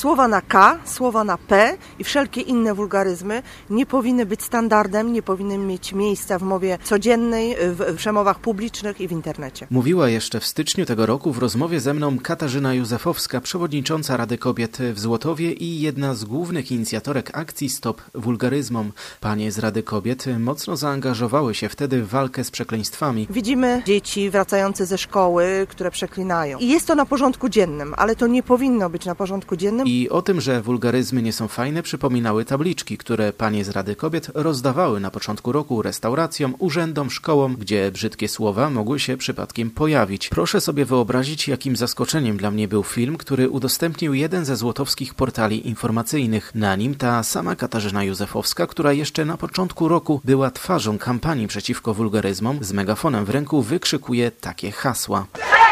Słowa na K, słowa na P i wszelkie inne wulgaryzmy nie powinny być standardem, nie powinny mieć miejsca w mowie codziennej, w przemowach publicznych i w internecie. Mówiła jeszcze w styczniu tego roku w rozmowie ze mną Katarzyna Józefowska, przewodnicząca Rady Kobiet w Złotowie i jedna z głównych inicjatorek akcji Stop Wulgaryzmom. Panie z Rady Kobiet mocno zaangażowały się wtedy w walkę z przekleństwami. Widzimy dzieci wracające ze szkoły, które przeklinają. I jest to na porządku dziennym, ale to nie powinno być na porządku dziennym. I o tym, że wulgaryzmy nie są fajne, przypominały tabliczki, które panie z Rady Kobiet rozdawały na początku roku restauracjom, urzędom, szkołom, gdzie brzydkie słowa mogły się przypadkiem pojawić. Proszę sobie wyobrazić, jakim zaskoczeniem dla mnie był film, który udostępnił jeden ze złotowskich portali informacyjnych. Na nim ta sama Katarzyna Józefowska, która jeszcze na początku roku była twarzą kampanii przeciwko wulgaryzmom, z megafonem w ręku wykrzykuje takie hasła.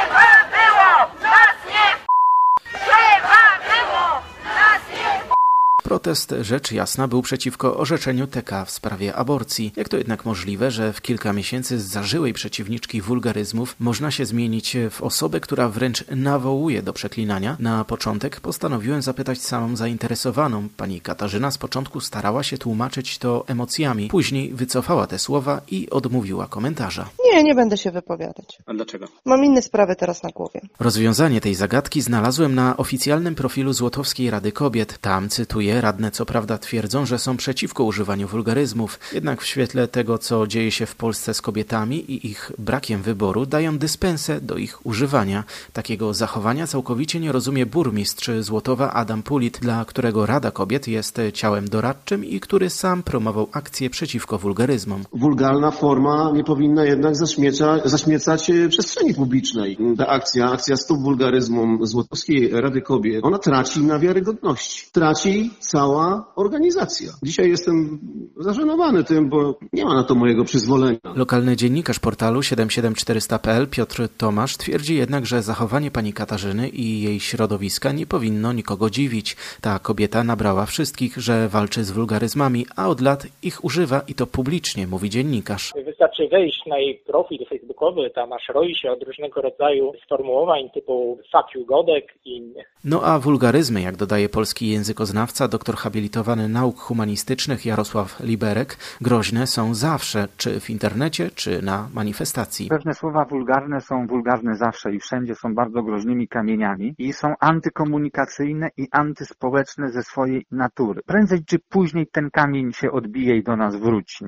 Protest, rzecz jasna, był przeciwko orzeczeniu TK w sprawie aborcji. Jak to jednak możliwe, że w kilka miesięcy z zażyłej przeciwniczki wulgaryzmów można się zmienić w osobę, która wręcz nawołuje do przeklinania? Na początek postanowiłem zapytać samą zainteresowaną. Pani Katarzyna z początku starała się tłumaczyć to emocjami. Później wycofała te słowa i odmówiła komentarza. Nie będę się wypowiadać. A dlaczego? Mam inne sprawy teraz na głowie. Rozwiązanie tej zagadki znalazłem na oficjalnym profilu Złotowskiej Rady Kobiet. Tam, cytuję, radne co prawda twierdzą, że są przeciwko używaniu wulgaryzmów, jednak w świetle tego, co dzieje się w Polsce z kobietami i ich brakiem wyboru, dają dyspensę do ich używania. Takiego zachowania całkowicie nie rozumie burmistrz Złotowa Adam Pulit, dla którego Rada Kobiet jest ciałem doradczym i który sam promował akcję przeciwko wulgaryzmom. Wulgarna forma nie powinna jednak zaśmiecać przestrzeni publicznej. Ta akcja Stop Wulgaryzmom Złotowskiej Rady Kobiet, ona traci na wiarygodności. Traci cała organizacja. Dzisiaj jestem zażenowany tym, bo nie ma na to mojego przyzwolenia. Lokalny dziennikarz portalu 77400.pl Piotr Tomasz twierdzi jednak, że zachowanie pani Katarzyny i jej środowiska nie powinno nikogo dziwić. Ta kobieta nabrała wszystkich, że walczy z wulgaryzmami, a od lat ich używa i to publicznie, mówi dziennikarz. Wystarczy wejść na jej profil facebookowy, tam aż roi się od różnego rodzaju sformułowań typu fuck you Godek i innych. No a wulgaryzmy, jak dodaje polski językoznawca, doktor habilitowany nauk humanistycznych Jarosław Liberek, groźne są zawsze, czy w internecie, czy na manifestacji. Pewne słowa wulgarne są wulgarne zawsze i wszędzie, są bardzo groźnymi kamieniami i są antykomunikacyjne i antyspołeczne ze swojej natury. Prędzej czy później ten kamień się odbije i do nas wróci.